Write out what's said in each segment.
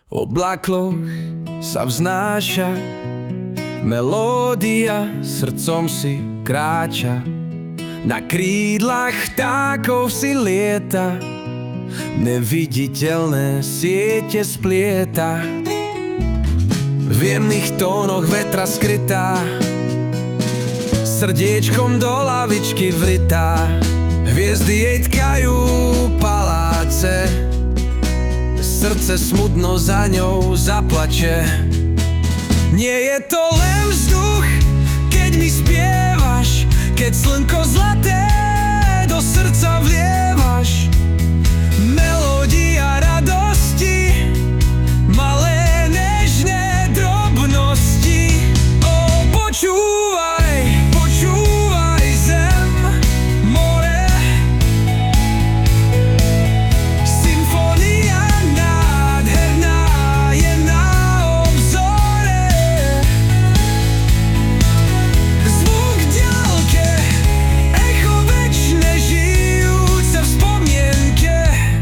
oblakoch sa vznáša melódia, srdcom si kráča. Na krídlach vtákov si lieta, neviditeľné siete splieta. V jemných tónoch vetra skrytá, srdiečkom do lavičky vrytá. Hviezdy jej tkajú paláce, srdce smutno za ňou zaplače. Nie je to len vzduch, keď mi spievaš, keď slnko zlaté do srdca vlievaš. Melódia radosti, malé nežné drobnosti. Ó, počúvaj, počúvaj zem, more, symfónia nádherná je na obzore. Zvuk v diaľke, echo večné žijúce v spomienke.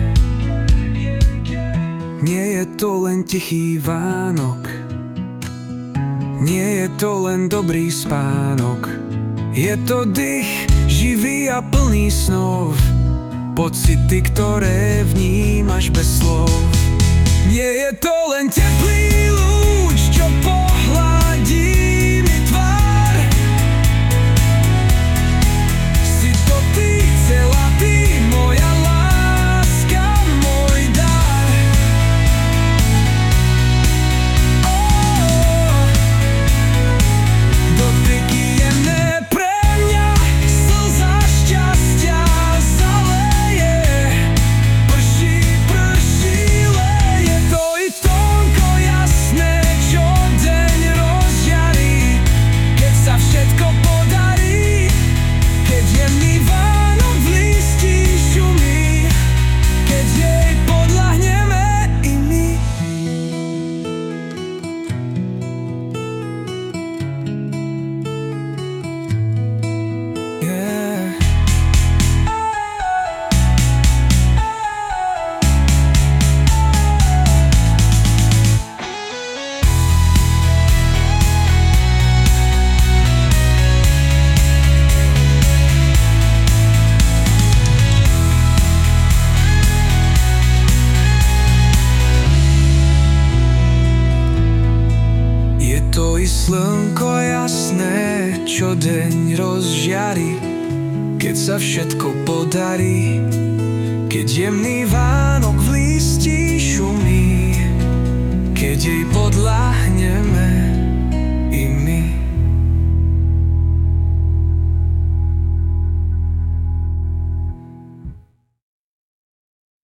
Nie je to len tichý Vánok, nie je to len dobrý spánok. Je to dých živý a plný snov, pocity, ktoré vnímaš bez slov. Nie je to len teplý lúč, čo pohladí mi tvár. Si to ty, celá ty, moja láska, môj dar. Dotyky jemné pre mňa, slza šťastia zaleje. Prší, prší, leje, to i tónko jasné, čo deň rozžiarí. Keď sa všetko podarí, keď jemný Vánok v listí šumí, keď jej podľahneme i my. Yeah. Je to i slnko jasné, čo deň rozžiari, keď sa všetko podarí, keď jemný Vánok v listí šumí, keď jej podľahnem